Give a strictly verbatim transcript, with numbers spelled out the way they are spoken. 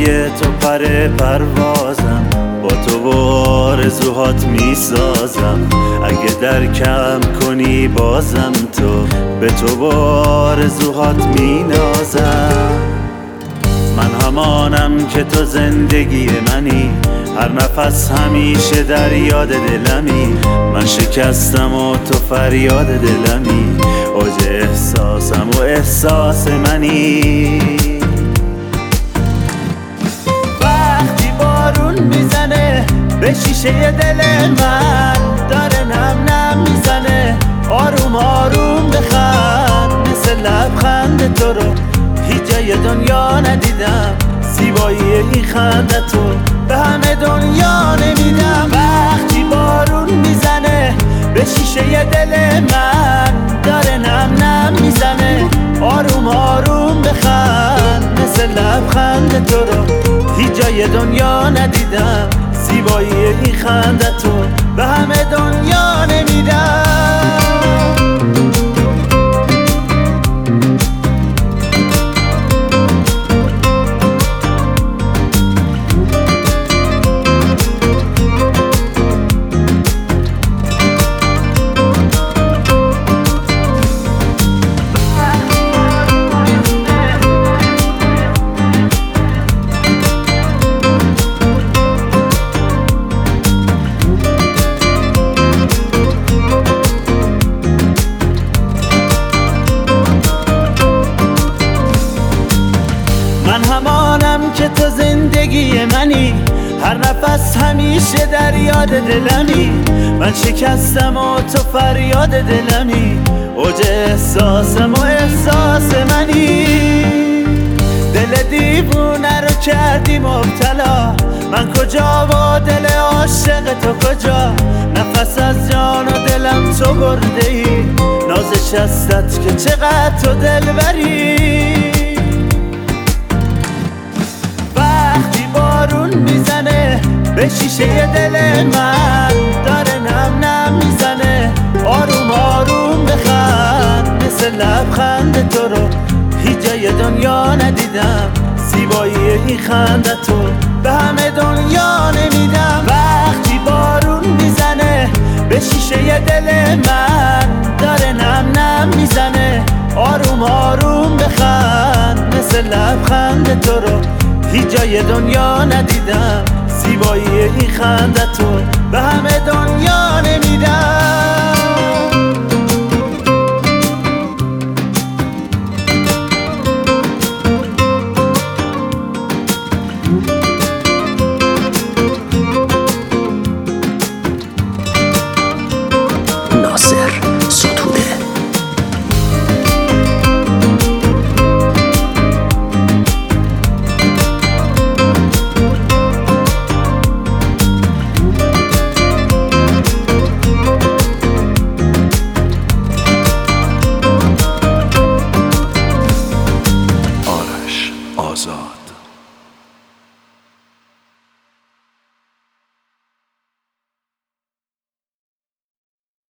زیبایی تو پر پروازم، با تو و آرزوهات میسازم. اگه درکم کنی بازم تو، به تو و آرزوهات مینازم. من همانم که تو زندگی منی، هر نفس همیشه در یاد دلمی. من شکستم و تو فریاد دلمی، اوج احساسم و احساس منی. وقتی بارون میزنه به شیشه دل من، داره نم نم میزنه آروم آروم بخند. مثل لبخند تو رو هیچ جای دنیا ندیدم، زیبایی این خنده تو به همه دنیا نمیدم. وقتی بارون میزنه به شیشه دل من، داره نم نم میزنه آروم آروم بخند. مثل لبخند تو رو هیچ جای دنیا ندیدم، زیبایی این خنده تو به همه دنیا نمیدم. من همانم که تو زندگی منی، هر نفس همیشه در یاد دلمی. من شکستم و تو فریاد دلمی، اوج احساسم و احساس منی. دل دیوونه رو کردی مبتلا، من کجا و دل عاشق تو کجا؟ نفس از جان و دلم تو برده ای، ناز شستت که چقدر تو دل بری. بارون میزنه به شیشه دل من، داره نم نم میزنه آروم آروم بخند. مثل لبخند تو رو هیچ جای دنیا ندیدم، زیبایی این خنده تو به همه دنیا نمیدم. وقتی بارون میزنه به شیشه دل من، داره نم نم میزنه آروم آروم بخند. مثل لبخند تو رو هیچ جای دنیا ندیدم، زیبایی این خنده تو به همه دنیا نمیدم.